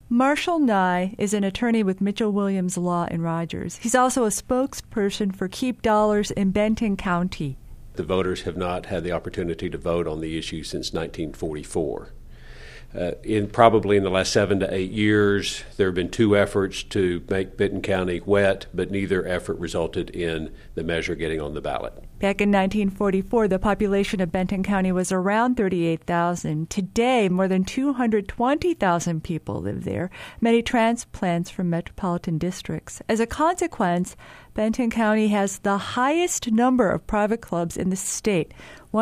Marshall Nye is an attorney with Mitchell Williams Law in Rogers. He's also a spokesperson for Keep Dollars in Benton County. The voters have not had the opportunity to vote on the issue since 1944. Probably in the last 7 to 8 years, there have been 2 efforts to make Benton County wet, but neither effort resulted in the measure getting on the ballot. Back in 1944, the population of Benton County was around 38,000. Today, more than 220,000 people live there, many transplants from metropolitan districts. As a consequence, Benton County has the highest number of private clubs in the state,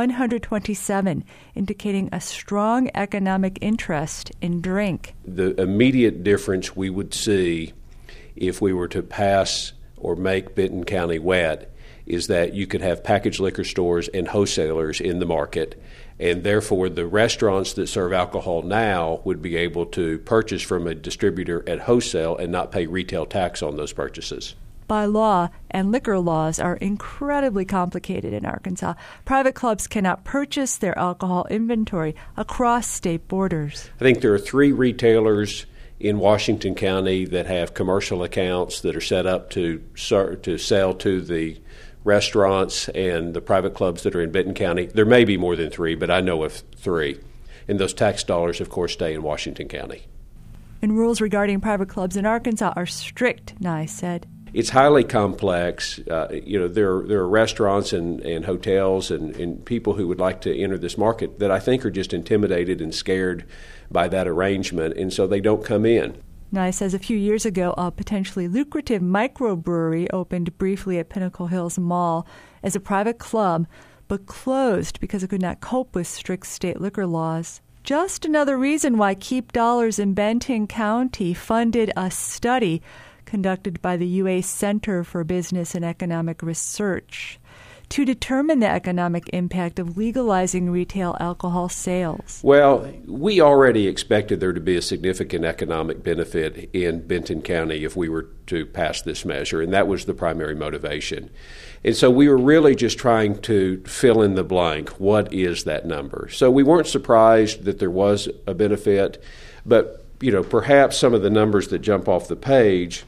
127, indicating a strong economic interest in drink. The immediate difference we would see if we were to pass or make Benton County wet is that you could have packaged liquor stores and wholesalers in the market, and therefore the restaurants that serve alcohol now would be able to purchase from a distributor at wholesale and not pay retail tax on those purchases. By law, and liquor laws are incredibly complicated in Arkansas, private clubs cannot purchase their alcohol inventory across state borders. I think there are 3 retailers in Washington County that have commercial accounts that are set up to sell to the restaurants and the private clubs that are in Benton County. There may be more than 3, but I know of 3. And those tax dollars, of course, stay in Washington County. And rules regarding private clubs in Arkansas are strict, Nye said. It's highly complex. There are restaurants and hotels and people who would like to enter this market that I think are just intimidated and scared by that arrangement, and so they don't come in. Nye says a few years ago, a potentially lucrative microbrewery opened briefly at Pinnacle Hills Mall as a private club, but closed because it could not cope with strict state liquor laws. Just another reason why Keep Dollars in Benton County funded a study conducted by the UA Center for Business and Economic Research to determine the economic impact of legalizing retail alcohol sales. Well, we already expected there to be a significant economic benefit in Benton County if we were to pass this measure, and that was the primary motivation. And so we were really just trying to fill in the blank. What is that number? So we weren't surprised that there was a benefit, but perhaps some of the numbers that jump off the page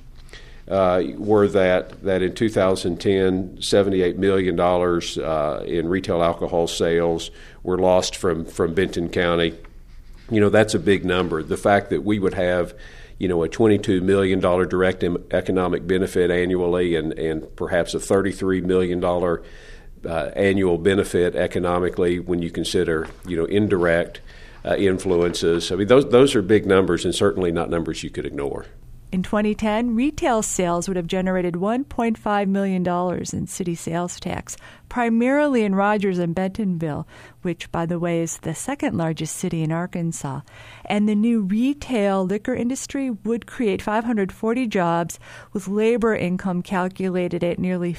were that in 2010, $78 million in retail alcohol sales were lost from Benton County. That's a big number. The fact that we would have, a $22 million direct economic benefit annually and perhaps a $33 million annual benefit economically when you consider, indirect influences. I mean, those are big numbers and certainly not numbers you could ignore. In 2010, retail sales would have generated $1.5 million in city sales tax, primarily in Rogers and Bentonville, which, by the way, is the second largest city in Arkansas. And the new retail liquor industry would create 540 jobs, with labor income calculated at nearly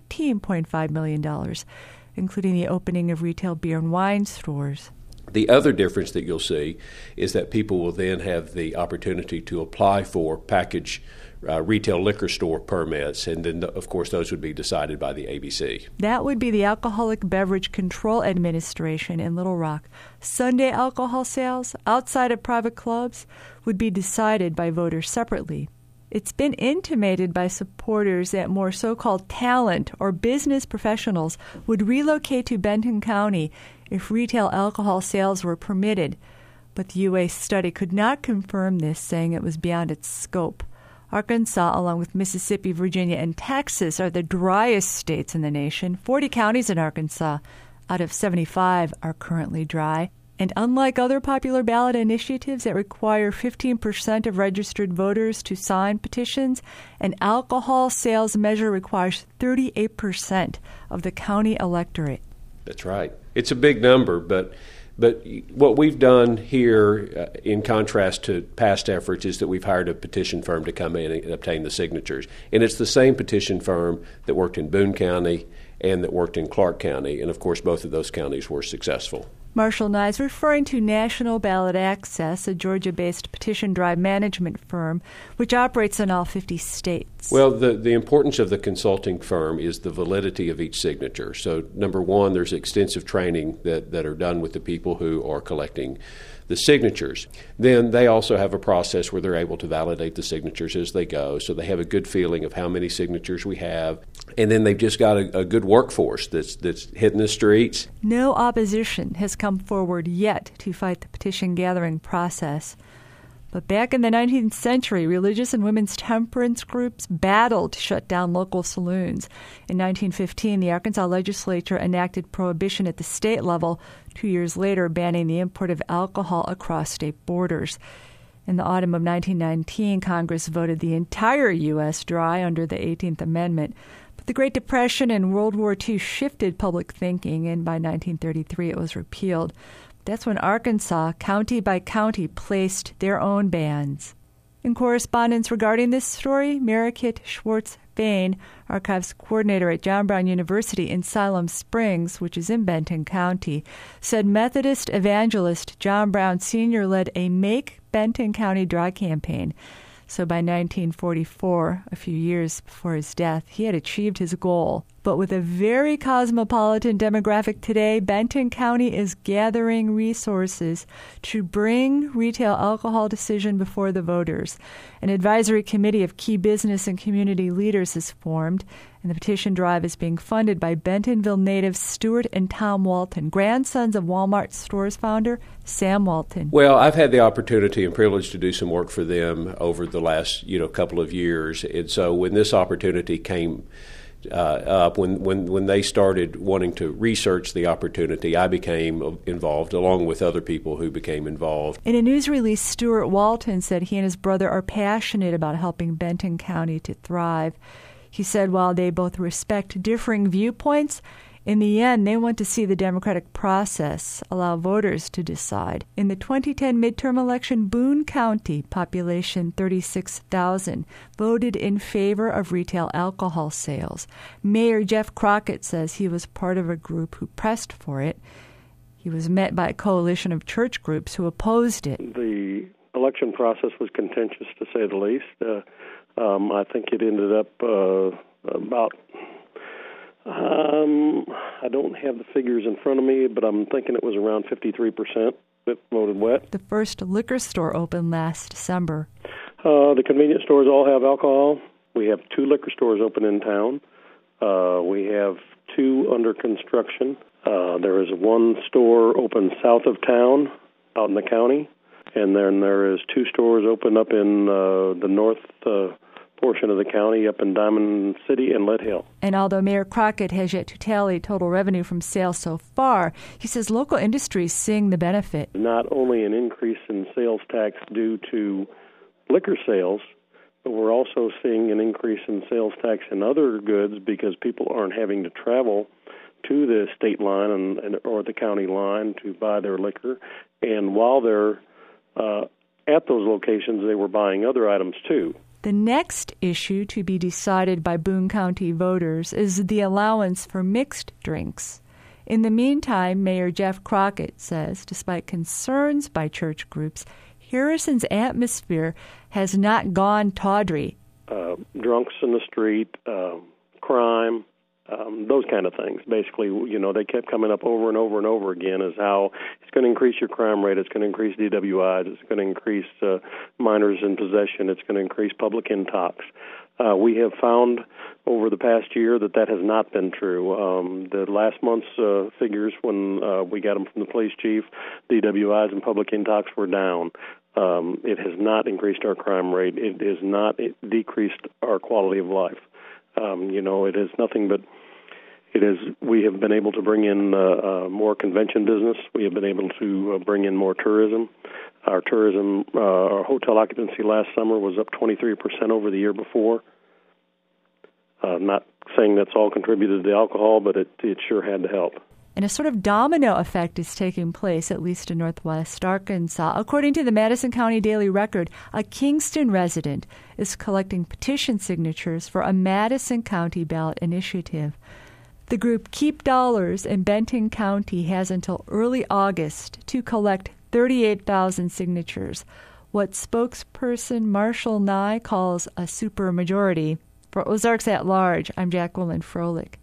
$15.5 million, including the opening of retail beer and wine stores. The other difference that you'll see is that people will then have the opportunity to apply for package retail liquor store permits, and then, of course, those would be decided by the ABC. That would be the Alcoholic Beverage Control Administration in Little Rock. Sunday alcohol sales outside of private clubs would be decided by voters separately. It's been intimated by supporters that more so-called talent or business professionals would relocate to Benton County if retail alcohol sales were permitted. But the UA study could not confirm this, saying it was beyond its scope. Arkansas, along with Mississippi, Virginia, and Texas, are the driest states in the nation. 40 counties in Arkansas out of 75 are currently dry. And unlike other popular ballot initiatives that require 15% of registered voters to sign petitions, an alcohol sales measure requires 38% of the county electorate. That's right. It's a big number, but what we've done here, in contrast to past efforts, is that we've hired a petition firm to come in and obtain the signatures. And it's the same petition firm that worked in Boone County and that worked in Clark County. And, of course, both of those counties were successful. Marshall Nye is referring to National Ballot Access, a Georgia-based petition drive management firm, which operates in all 50 states. Well, the importance of the consulting firm is the validity of each signature. So, number one, there's extensive training that are done with the people who are collecting the signatures. Then they also have a process where they're able to validate the signatures as they go, so they have a good feeling of how many signatures we have. And then they've just got a good workforce that's hitting the streets. No opposition has come forward yet to fight the petition gathering process. But back in the 19th century, religious and women's temperance groups battled to shut down local saloons. In 1915, the Arkansas legislature enacted prohibition at the state level, 2 years later banning the import of alcohol across state borders. In the autumn of 1919, Congress voted the entire U.S. dry under the 18th Amendment. But the Great Depression and World War II shifted public thinking, and by 1933 it was repealed. That's when Arkansas, county by county, placed their own bans. In correspondence regarding this story, Marikit Schwartz-Fain, archives coordinator at John Brown University in Siloam Springs, which is in Benton County, said Methodist evangelist John Brown Sr. led a Make Benton County Dry campaign. So by 1944, a few years before his death, he had achieved his goal. But with a very cosmopolitan demographic today, Benton County is gathering resources to bring retail alcohol decision before the voters. An advisory committee of key business and community leaders is formed, and the petition drive is being funded by Bentonville natives Stuart and Tom Walton, grandsons of Walmart Stores founder Sam Walton. Well, I've had the opportunity and privilege to do some work for them over the last couple of years, and so when this opportunity came up, when they started wanting to research the opportunity, I became involved along with other people who became involved. In a news release, Stuart Walton said he and his brother are passionate about helping Benton County to thrive. He said while they both respect differing viewpoints, in the end, they want to see the democratic process allow voters to decide. In the 2010 midterm election, Boone County, population 36,000, voted in favor of retail alcohol sales. Mayor Jeff Crockett says he was part of a group who pressed for it. He was met by a coalition of church groups who opposed it. The election process was contentious, to say the least. I think it ended up about... I don't have the figures in front of me, but I'm thinking it was around 53% that voted wet. The first liquor store opened last December. The convenience stores all have alcohol. We have 2 liquor stores open in town. We have 2 under construction. There is 1 store open south of town, out in the county, and then there is 2 stores open up in the north portion of the county, up in Diamond City and Lead Hill. And although Mayor Crockett has yet to tally total revenue from sales so far, he says local industries seeing the benefit. Not only an increase in sales tax due to liquor sales, but we're also seeing an increase in sales tax in other goods because people aren't having to travel to the state line or the county line to buy their liquor. And while they're at those locations, they were buying other items too. The next issue to be decided by Boone County voters is the allowance for mixed drinks. In the meantime, Mayor Jeff Crockett says, despite concerns by church groups, Harrison's atmosphere has not gone tawdry. Drunks in the street, crime, those kind of things. Basically, they kept coming up over and over and over again as how it's going to increase your crime rate, it's going to increase DWIs, it's going to increase minors in possession, it's going to increase public intox. We have found over the past year that has not been true. The last month's figures, when we got them from the police chief, DWIs and public intox were down. It has not increased our crime rate. It has not decreased our quality of life. It is nothing but we have been able to bring in more convention business. We have been able to bring in more tourism. Our hotel occupancy last summer was up 23% over the year before. Not saying that's all contributed to the alcohol, but it sure had to help. And a sort of domino effect is taking place, at least in northwest Arkansas. According to the Madison County Daily Record, a Kingston resident is collecting petition signatures for a Madison County ballot initiative. The group Keep Dollars in Benton County has until early August to collect 38,000 signatures, what spokesperson Marshall Nye calls a supermajority. For Ozarks at Large, I'm Jacqueline Froelich.